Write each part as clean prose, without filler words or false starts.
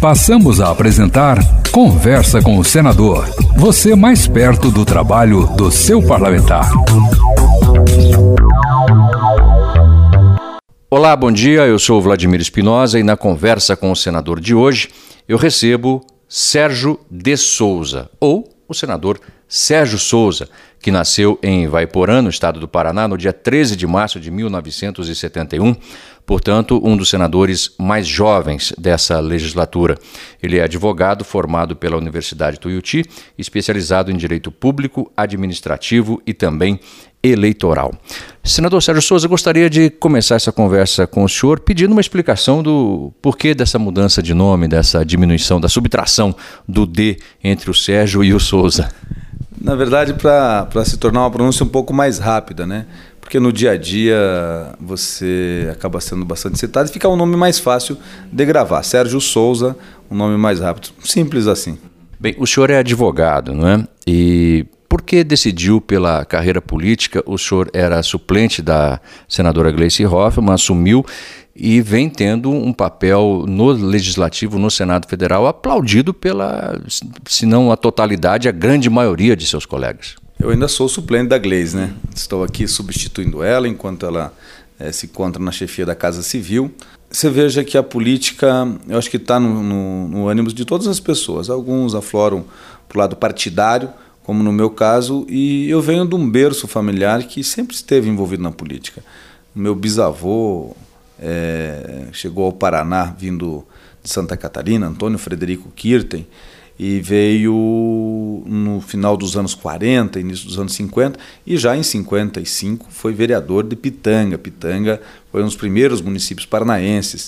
Passamos a apresentar Conversa com o Senador. Você mais perto do trabalho do seu parlamentar. Olá, bom dia. Eu sou o Vladimir Espinosa e na Conversa com o Senador de hoje eu recebo Sérgio de Souza, ou o senador Sérgio Souza, que nasceu em Ivaiporã, no estado do Paraná, no dia 13 de março de 1971, portanto, um dos senadores mais jovens dessa legislatura. Ele é advogado formado pela Universidade Tuiuti, especializado em direito público, administrativo e também eleitoral. Senador Sérgio Souza, gostaria de começar essa conversa com o senhor pedindo uma explicação do porquê dessa mudança de nome, dessa diminuição, da subtração do D entre o Sérgio e o Souza. Na verdade, para se tornar uma pronúncia um pouco mais rápida, né? Porque no dia a dia você acaba sendo bastante citado e fica um nome mais fácil de gravar. Sérgio Souza, um nome mais rápido. Simples assim. Bem, o senhor é advogado, não é? E por que decidiu pela carreira política? O senhor era suplente da senadora Gleice Hoffmann, assumiu e vem tendo um papel no Legislativo, no Senado Federal, aplaudido pela, se não a totalidade, a grande maioria de seus colegas. Eu ainda sou suplente da Gleice, né? Estou aqui substituindo ela enquanto ela se encontra na chefia da Casa Civil. Você veja que a política, eu acho que está no ânimo de todas as pessoas. Alguns afloram para o lado partidário, como no meu caso, e eu venho de um berço familiar que sempre esteve envolvido na política. O meu bisavô chegou ao Paraná vindo de Santa Catarina, Antônio Frederico Kirten, e veio no final dos anos 40, início dos anos 50, e já em 55 foi vereador de Pitanga. Pitanga foi um dos primeiros municípios paranaenses.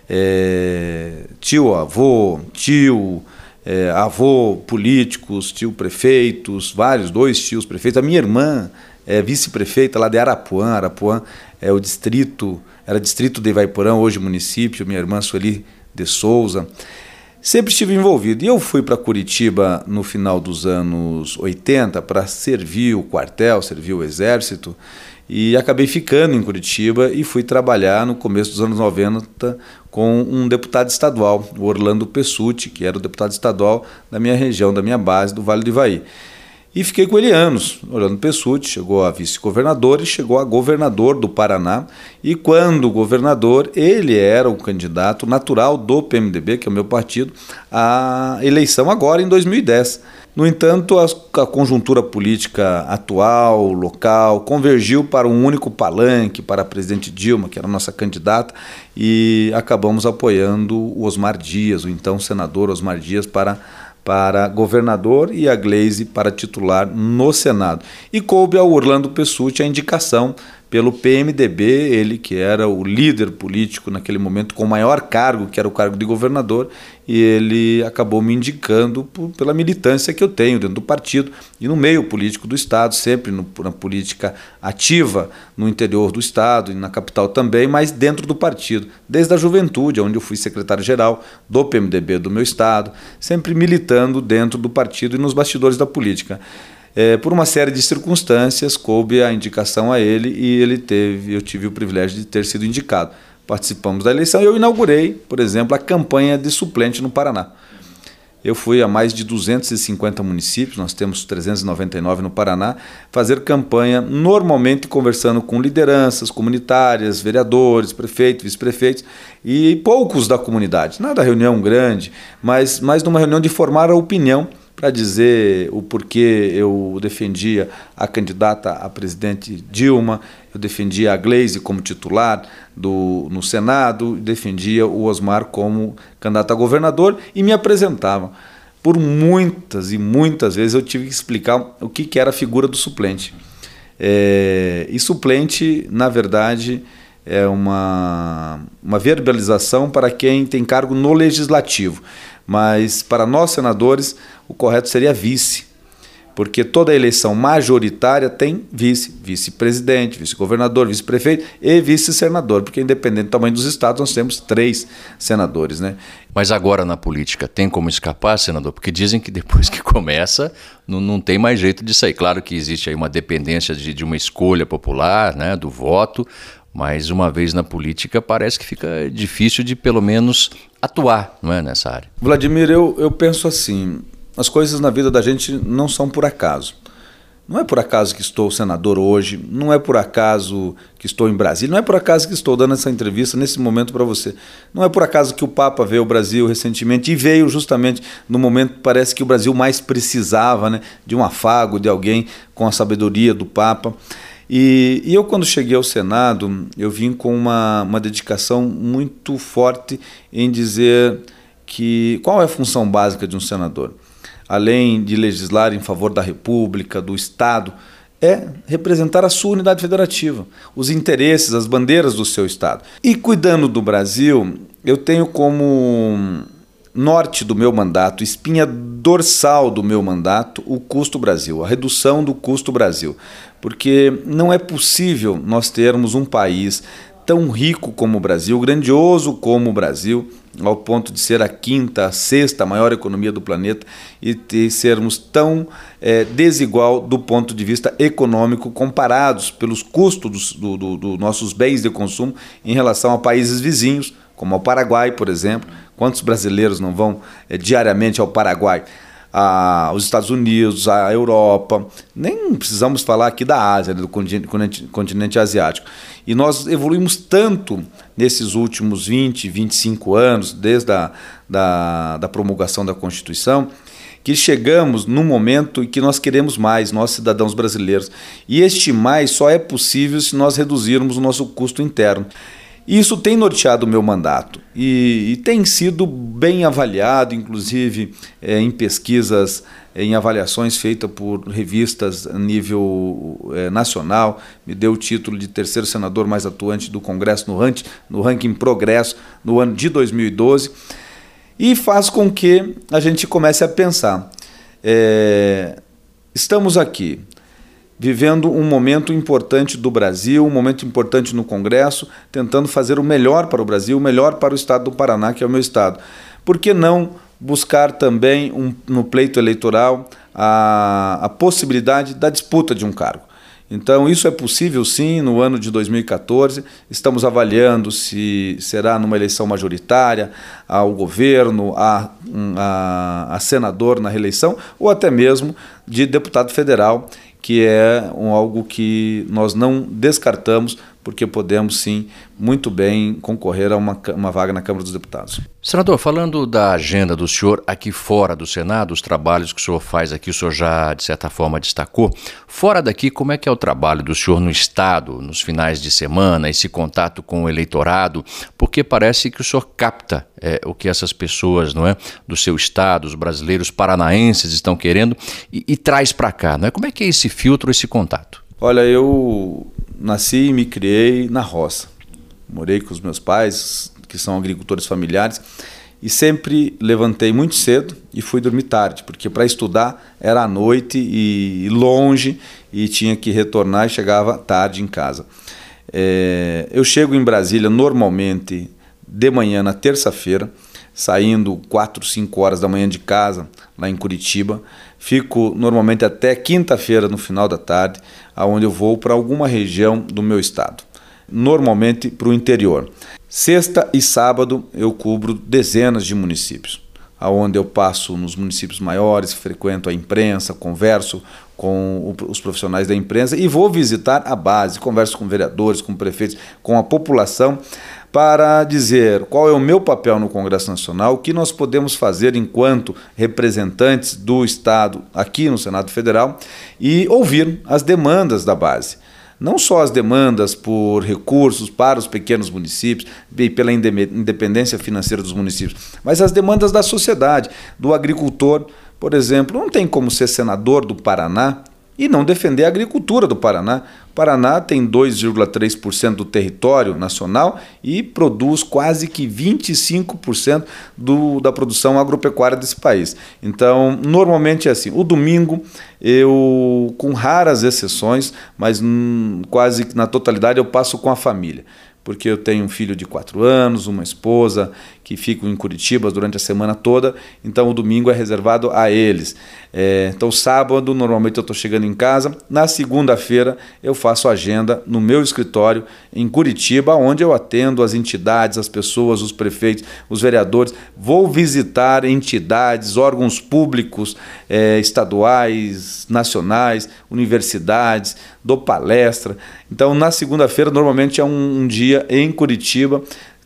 Avô políticos, tio prefeitos, dois tios prefeitos. A minha irmã é vice-prefeita lá de Arapuã. Arapuã é era distrito de Ivaiporã, hoje município. Minha irmã Sueli de Souza. Sempre estive envolvido. E eu fui para Curitiba no final dos anos 80 para servir o quartel, servir o exército. E acabei ficando em Curitiba e fui trabalhar no começo dos anos 90 com um deputado estadual, o Orlando Pessutti, que era o deputado estadual da minha região, da minha base, do Vale do Ivaí. E fiquei com ele anos. Orlando Pessutti chegou a vice-governador e chegou a governador do Paraná. E quando governador, ele era o candidato natural do PMDB, que é o meu partido, à eleição agora em 2010. No entanto, a conjuntura política atual, local, convergiu para um único palanque, para a presidente Dilma, que era a nossa candidata, e acabamos apoiando o Osmar Dias, o então senador Osmar Dias, para governador e a Gleice para titular no Senado. E coube ao Orlando Pessutti a indicação pelo PMDB, ele que era o líder político naquele momento com o maior cargo, que era o cargo de governador, e ele acabou me indicando pela militância que eu tenho dentro do partido e no meio político do Estado, sempre na política ativa no interior do Estado e na capital também, mas dentro do partido, desde a juventude, onde eu fui secretário-geral do PMDB do meu Estado, sempre militando dentro do partido e nos bastidores da política. Por uma série de circunstâncias, coube a indicação a ele e eu tive o privilégio de ter sido indicado. Participamos da eleição e eu inaugurei, por exemplo, a campanha de suplente no Paraná. Eu fui a mais de 250 municípios, nós temos 399 no Paraná, fazer campanha normalmente conversando com lideranças comunitárias, vereadores, prefeitos, vice-prefeitos e poucos da comunidade. Nada reunião grande, mas numa reunião de formar a opinião para dizer o porquê eu defendia a candidata a presidente Dilma, eu defendia a Gleice como titular no Senado, defendia o Osmar como candidato a governador e me apresentava. Por muitas e muitas vezes eu tive que explicar o que era a figura do suplente. E suplente, na verdade, é uma verbalização para quem tem cargo no Legislativo. Mas para nós senadores, o correto seria vice, porque toda eleição majoritária tem vice-presidente, vice-governador, vice-prefeito e vice-senador, porque independente do tamanho dos estados, nós temos 3 senadores, né? Mas agora na política tem como escapar, senador? Porque dizem que depois que começa não tem mais jeito de sair. Claro que existe aí uma dependência de uma escolha popular, né, do voto, mas uma vez na política parece que fica difícil de pelo menos atuar, não é, nessa área. Vladimir, eu penso assim, as coisas na vida da gente não são por acaso. Não é por acaso que estou senador hoje, não é por acaso que estou em Brasília, não é por acaso que estou dando essa entrevista nesse momento para você. Não é por acaso que o Papa veio ao Brasil recentemente e veio justamente no momento que parece que o Brasil mais precisava, né, de um afago, de alguém com a sabedoria do Papa. E eu, quando cheguei ao Senado, eu vim com uma dedicação muito forte em dizer que qual é a função básica de um senador. Além de legislar em favor da República, do Estado, é representar a sua unidade federativa, os interesses, as bandeiras do seu Estado. E cuidando do Brasil, eu tenho como norte do meu mandato, espinha dorsal do meu mandato, o custo Brasil, a redução do custo Brasil. Porque não é possível nós termos um país tão rico como o Brasil, grandioso como o Brasil, ao ponto de ser a quinta, a sexta maior economia do planeta e sermos tão desigual do ponto de vista econômico comparados pelos custos dos nossos bens de consumo em relação a países vizinhos, como ao Paraguai, por exemplo. Quantos brasileiros não vão diariamente ao Paraguai? Aos Estados Unidos, à Europa, nem precisamos falar aqui da Ásia, do continente asiático. E nós evoluímos tanto nesses últimos 20, 25 anos, desde da promulgação da Constituição, que chegamos num momento em que nós queremos mais, nós cidadãos brasileiros. E este mais só é possível se nós reduzirmos o nosso custo interno. Isso tem norteado o meu mandato e tem sido bem avaliado, inclusive em pesquisas, em avaliações feitas por revistas a nível nacional. Me deu o título de terceiro senador mais atuante do Congresso no ranking Progresso no ano de 2012 e faz com que a gente comece a pensar. Estamos aqui vivendo um momento importante do Brasil, um momento importante no Congresso, tentando fazer o melhor para o Brasil, o melhor para o estado do Paraná, que é o meu estado. Por que não buscar também no pleito eleitoral a possibilidade da disputa de um cargo? Então, isso é possível sim no ano de 2014. Estamos avaliando se será numa eleição majoritária, ao governo, a senador na reeleição, ou até mesmo de deputado federal, que é algo que nós não descartamos, porque podemos sim muito bem concorrer a uma vaga na Câmara dos Deputados. Senador, falando da agenda do senhor aqui fora do Senado, os trabalhos que o senhor faz aqui, o senhor já de certa forma destacou. Fora daqui, como é que é o trabalho do senhor no Estado, nos finais de semana, esse contato com o eleitorado? Porque parece que o senhor capta o que essas pessoas, não é, do seu Estado, os brasileiros paranaenses estão querendo e traz para cá, não é? Como é que é esse filtro, esse contato? Olha, eu nasci e me criei na roça. Morei com os meus pais, que são agricultores familiares, e sempre levantei muito cedo e fui dormir tarde, porque para estudar era à noite e longe, e tinha que retornar e chegava tarde em casa. Eu chego em Brasília normalmente de manhã na terça-feira, saindo 4, 5 horas da manhã de casa, lá em Curitiba. Fico normalmente até quinta-feira, no final da tarde, onde eu vou para alguma região do meu estado, normalmente para o interior. Sexta e sábado eu cubro dezenas de municípios, onde eu passo nos municípios maiores, frequento a imprensa, converso com os profissionais da imprensa e vou visitar a base, converso com vereadores, com prefeitos, com a população, para dizer qual é o meu papel no Congresso Nacional, o que nós podemos fazer enquanto representantes do Estado aqui no Senado Federal e ouvir as demandas da base. Não só as demandas por recursos para os pequenos municípios e pela independência financeira dos municípios, mas as demandas da sociedade, do agricultor. Por exemplo, não tem como ser senador do Paraná e não defender a agricultura do Paraná. O Paraná tem 2,3% do território nacional e produz quase que 25% da produção agropecuária desse país. Então, normalmente é assim. O domingo, eu, com raras exceções, mas quase na totalidade, eu passo com a família. porque eu tenho um filho de 4 anos, uma esposa que ficam em Curitiba durante a semana toda, então o domingo é reservado a eles. Então sábado normalmente eu estou chegando em casa, na segunda-feira eu faço agenda no meu escritório em Curitiba, onde eu atendo as entidades, as pessoas, os prefeitos, os vereadores, vou visitar entidades, órgãos públicos, estaduais, nacionais, universidades, dou palestra. Então na segunda-feira normalmente é um dia em Curitiba,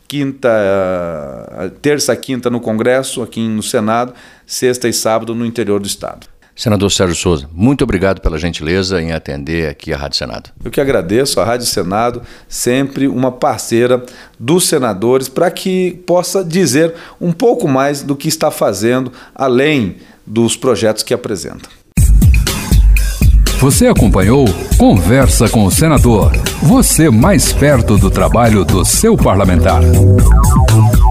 terça, quinta no Congresso, aqui no Senado, sexta e sábado no interior do Estado. Senador Sérgio Souza, muito obrigado pela gentileza em atender aqui a Rádio Senado. Eu que agradeço, a Rádio Senado, sempre uma parceira dos senadores, para que possa dizer um pouco mais do que está fazendo, além dos projetos que apresenta. Você acompanhou Conversa com o Senador. Você mais perto do trabalho do seu parlamentar.